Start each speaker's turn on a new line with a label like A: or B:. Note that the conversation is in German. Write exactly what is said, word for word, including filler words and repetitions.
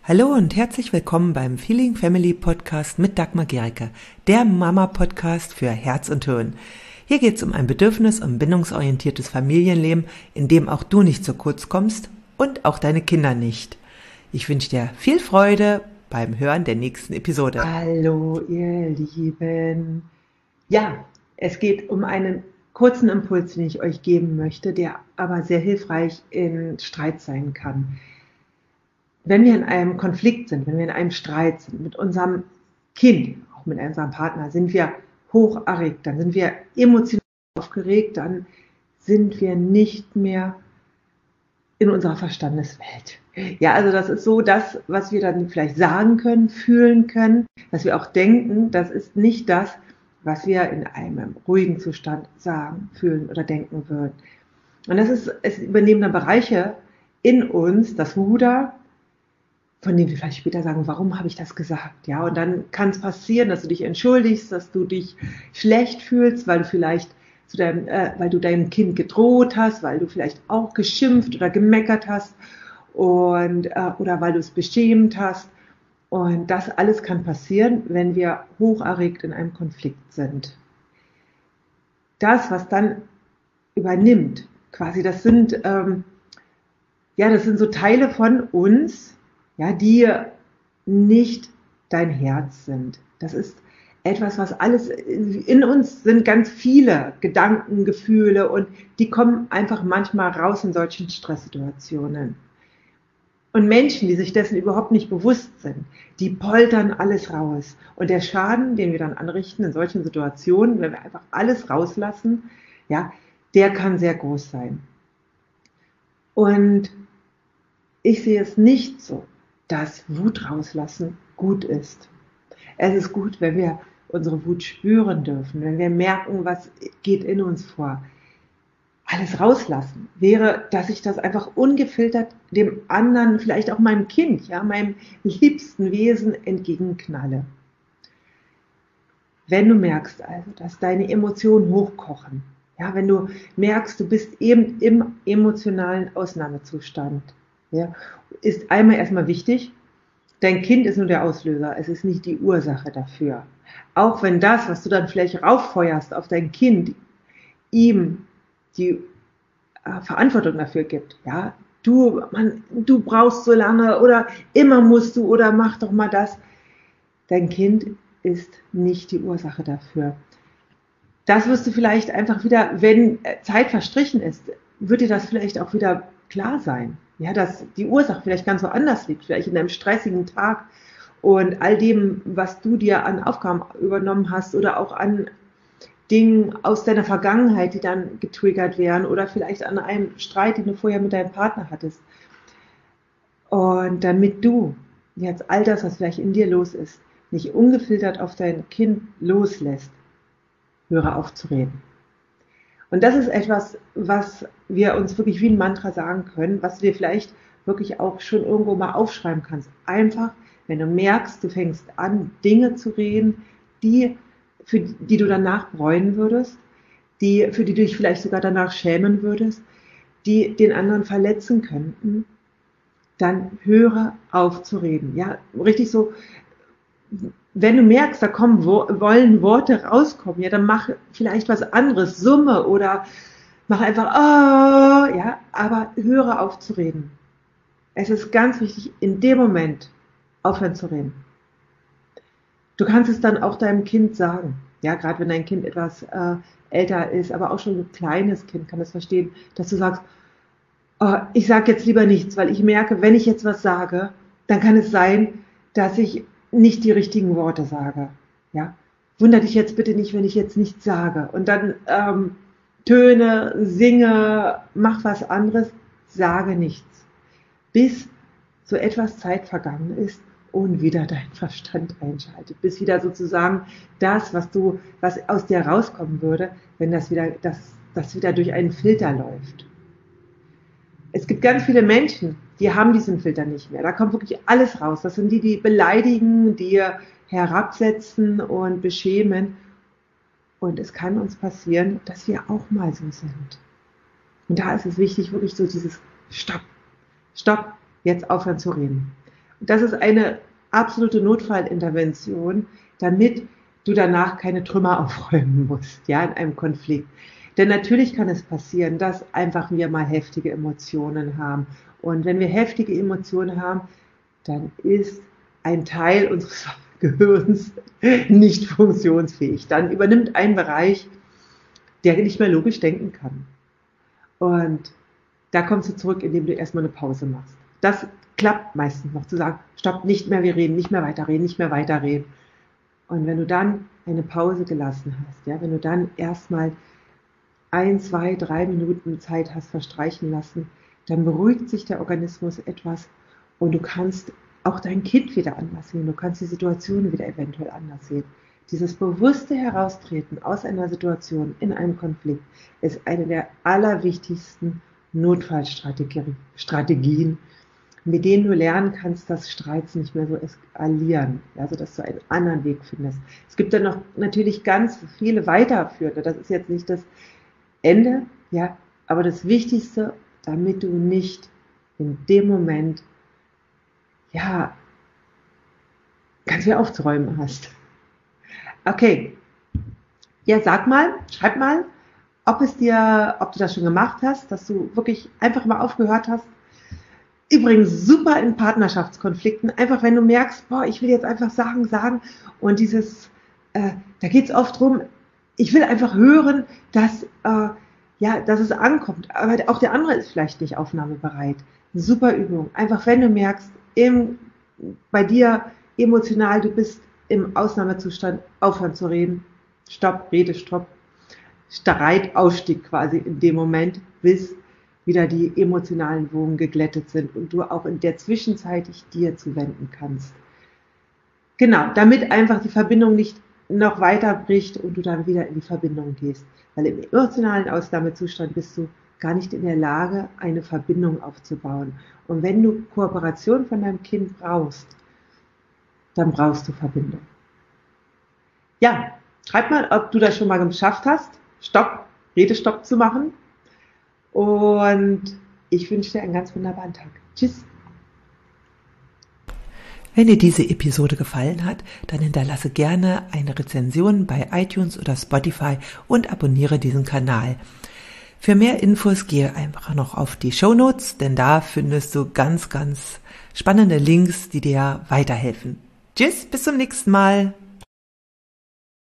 A: Hallo und herzlich willkommen beim Feeling Family Podcast mit Dagmar Gericke, der Mama-Podcast für Herz und Hirn. Hier geht es um ein bedürfnis- und bindungsorientiertes Familienleben, in dem auch du nicht zu kurz kommst und auch deine Kinder nicht. Ich wünsche dir viel Freude beim Hören der nächsten Episode.
B: Hallo ihr Lieben. Ja, es geht um einen kurzen Impuls, den ich euch geben möchte, der aber sehr hilfreich in Streit sein kann. Wenn wir in einem Konflikt sind, wenn wir in einem Streit sind mit unserem Kind, auch mit unserem Partner, sind wir hoch erregt, dann sind wir emotional aufgeregt, dann sind wir nicht mehr in unserer Verstandeswelt. Ja, also das ist so das, was wir dann vielleicht sagen können, fühlen können, was wir auch denken, das ist nicht das, was wir in einem ruhigen Zustand sagen, fühlen oder denken würden. Und das ist, es übernehmen dann Bereiche in uns, das Ruder, von denen wir vielleicht später sagen, warum habe ich das gesagt? Ja, und dann kann es passieren, dass du dich entschuldigst, dass du dich schlecht fühlst, weil du vielleicht zu deinem, äh, weil du deinem Kind gedroht hast, weil du vielleicht auch geschimpft oder gemeckert hast und äh, oder weil du es beschämt hast. Und das alles kann passieren, wenn wir hocherregt in einem Konflikt sind. Das, was dann übernimmt, quasi, das sind ähm, ja, das sind so Teile von uns, ja, die nicht dein Herz sind. Das ist etwas, was alles, in uns sind ganz viele Gedanken, Gefühle und die kommen einfach manchmal raus in solchen Stresssituationen. Und Menschen, die sich dessen überhaupt nicht bewusst sind, die poltern alles raus. Und der Schaden, den wir dann anrichten in solchen Situationen, wenn wir einfach alles rauslassen, ja, der kann sehr groß sein. Und ich sehe es nicht so, dass Wut rauslassen gut ist. Es ist gut, wenn wir unsere Wut spüren dürfen, wenn wir merken, was geht in uns vor. Alles rauslassen wäre, dass ich das einfach ungefiltert dem anderen, vielleicht auch meinem Kind, ja, meinem liebsten Wesen entgegenknalle. Wenn du merkst also, dass deine Emotionen hochkochen, ja, wenn du merkst, du bist eben im emotionalen Ausnahmezustand, ja, ist einmal erstmal wichtig, dein Kind ist nur der Auslöser, es ist nicht die Ursache dafür. Auch wenn das, was du dann vielleicht rauffeuerst auf dein Kind, ihm die äh, Verantwortung dafür gibt. Ja, du, man, du brauchst so lange oder immer musst du oder mach doch mal das. Dein Kind ist nicht die Ursache dafür. Das wirst du vielleicht einfach wieder, wenn Zeit verstrichen ist, wird dir das vielleicht auch wieder klar sein. Ja, dass die Ursache vielleicht ganz woanders liegt, vielleicht in einem stressigen Tag und all dem, was du dir an Aufgaben übernommen hast oder auch an Dingen aus deiner Vergangenheit, die dann getriggert werden oder vielleicht an einem Streit, den du vorher mit deinem Partner hattest. Und damit du jetzt all das, was vielleicht in dir los ist, nicht ungefiltert auf dein Kind loslässt, höre auf zu reden. Und das ist etwas, was wir uns wirklich wie ein Mantra sagen können, was du dir vielleicht wirklich auch schon irgendwo mal aufschreiben kannst. Einfach, wenn du merkst, du fängst an, Dinge zu reden, die, für die du danach bereuen würdest, die, für die du dich vielleicht sogar danach schämen würdest, die den anderen verletzen könnten, dann höre auf zu reden. Ja, richtig so, wenn du merkst, da kommen, wollen Worte rauskommen, ja, dann mach vielleicht was anderes, summe oder mach einfach, oh, ja, aber höre auf zu reden. Es ist ganz wichtig, in dem Moment aufhören zu reden. Du kannst es dann auch deinem Kind sagen, ja, gerade wenn dein Kind etwas äh, älter ist, aber auch schon ein kleines Kind kann es verstehen, dass du sagst, oh, ich sage jetzt lieber nichts, weil ich merke, wenn ich jetzt was sage, dann kann es sein, dass ich nicht die richtigen Worte sage. Ja? Wunder dich jetzt bitte nicht, wenn ich jetzt nichts sage. Und dann ähm, töne, singe, mach was anderes, sage nichts. Bis so etwas Zeit vergangen ist und wieder dein Verstand einschaltet. Bis wieder sozusagen das, was du, was aus dir rauskommen würde, wenn das wieder, das, das wieder durch einen Filter läuft. Es gibt ganz viele Menschen, die haben diesen Filter nicht mehr. Da kommt wirklich alles raus. Das sind die, die beleidigen, die herabsetzen und beschämen. Und es kann uns passieren, dass wir auch mal so sind. Und da ist es wichtig, wirklich so dieses Stopp, Stopp, jetzt aufhören zu reden. Das ist eine absolute Notfallintervention, damit du danach keine Trümmer aufräumen musst, ja, in einem Konflikt. Denn natürlich kann es passieren, dass einfach wir mal heftige Emotionen haben. Und wenn wir heftige Emotionen haben, dann ist ein Teil unseres Gehirns nicht funktionsfähig. Dann übernimmt ein Bereich, der nicht mehr logisch denken kann. Und da kommst du zurück, indem du erstmal eine Pause machst. Das klappt meistens noch, zu sagen, stopp, nicht mehr, wir reden, nicht mehr weiterreden, nicht mehr weiterreden. Und wenn du dann eine Pause gelassen hast, ja, wenn du dann erstmal ein, zwei, drei Minuten Zeit hast verstreichen lassen, dann beruhigt sich der Organismus etwas und du kannst auch dein Kind wieder anders sehen. Du kannst die Situation wieder eventuell anders sehen. Dieses bewusste Heraustreten aus einer Situation in einem Konflikt ist eine der allerwichtigsten Notfallstrategien, mit denen du lernen kannst, dass Streits nicht mehr so eskalieren, also dass du einen anderen Weg findest. Es gibt dann noch natürlich ganz viele weiterführende, das ist jetzt nicht das Ende, ja, aber das Wichtigste, damit du nicht in dem Moment, ja, ganz viel aufzuräumen hast. Okay, ja, sag mal, schreib mal, ob es dir, ob du das schon gemacht hast, dass du wirklich einfach mal aufgehört hast. Übrigens super in Partnerschaftskonflikten, einfach wenn du merkst, boah, ich will jetzt einfach Sachen sagen und dieses, äh, da geht es oft drum, ich will einfach hören, dass, äh, ja, dass es ankommt, aber auch der andere ist vielleicht nicht aufnahmebereit. Eine super Übung, einfach wenn du merkst, im, bei dir emotional, du bist im Ausnahmezustand, aufhören zu reden, stopp, Rede, stopp, Streitausstieg quasi in dem Moment, bis wieder die emotionalen Wogen geglättet sind und du auch in der Zwischenzeit dich dir zuwenden kannst. Genau, damit einfach die Verbindung nicht noch weiter bricht und du dann wieder in die Verbindung gehst. Weil im emotionalen Ausnahmezustand bist du gar nicht in der Lage, eine Verbindung aufzubauen. Und wenn du Kooperation von deinem Kind brauchst, dann brauchst du Verbindung. Ja, schreib mal, ob du das schon mal geschafft hast, Stopp, Redestopp zu machen. Und ich wünsche dir einen ganz wunderbaren Tag. Tschüss.
A: Wenn dir diese Episode gefallen hat, dann hinterlasse gerne eine Rezension bei iTunes oder Spotify und abonniere diesen Kanal. Für mehr Infos gehe einfach noch auf die Shownotes, denn da findest du ganz, ganz spannende Links, die dir weiterhelfen. Tschüss, bis zum nächsten Mal.